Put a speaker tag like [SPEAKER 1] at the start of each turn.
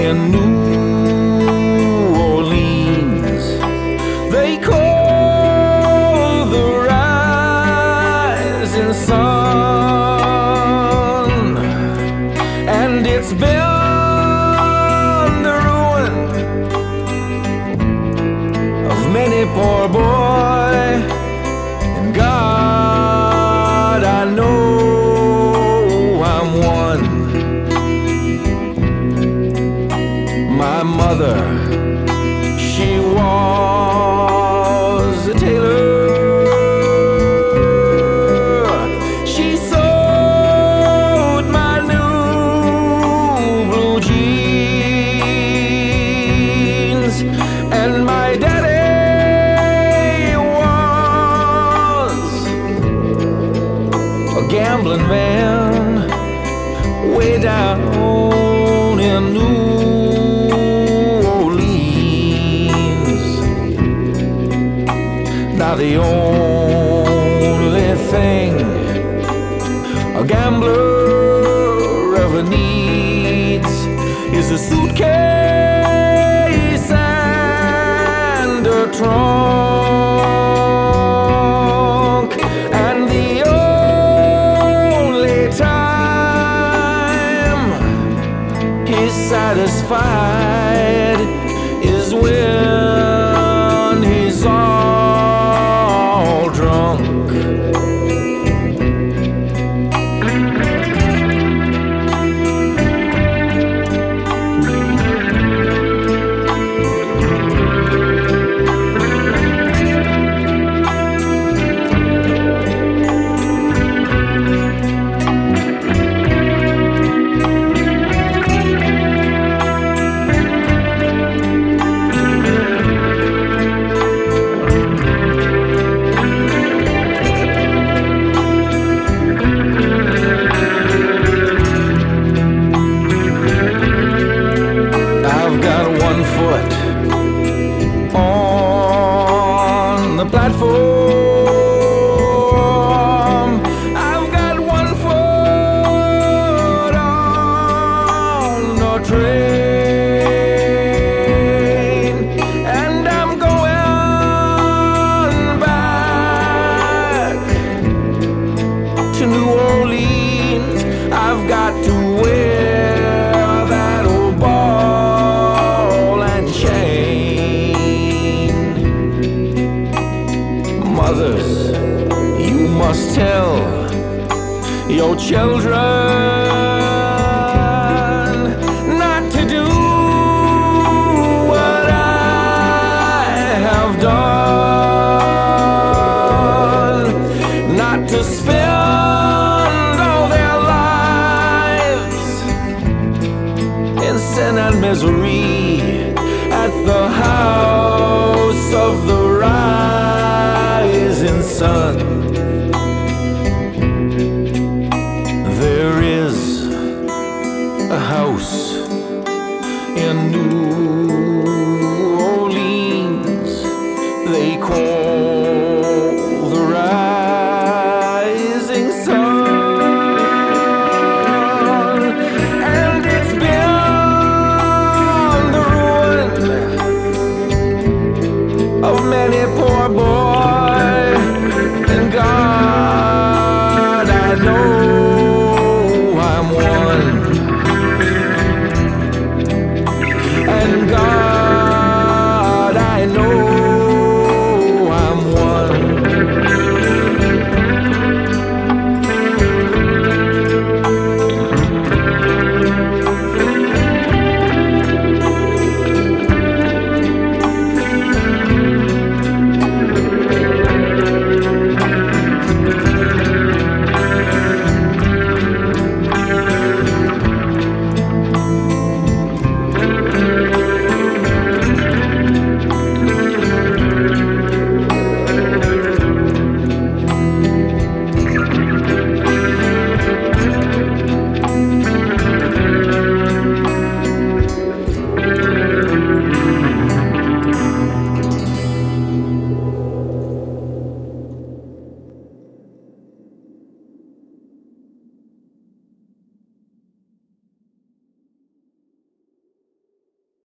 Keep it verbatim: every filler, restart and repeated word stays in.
[SPEAKER 1] in New Orleans. They call the rising sun, and it's been the ruin of many poor boy. And God, I know I'm one. My mother, she was a tailor. She sewed my new blue jeans, and my daddy was a gambling man way down in New Now the only thing a gambler ever needs is a suitcase and a trunk. And the only time he's satisfied is when he's all drunk. On the platform, I've got one foot on the train, and I'm going back to New Orleans. I've got to wear that old ball and chain. Mothers, you must tell your children not to do what I have done, not to spend all their lives in sin and misery at the house of the rising sun. There is a house in New Orleans they call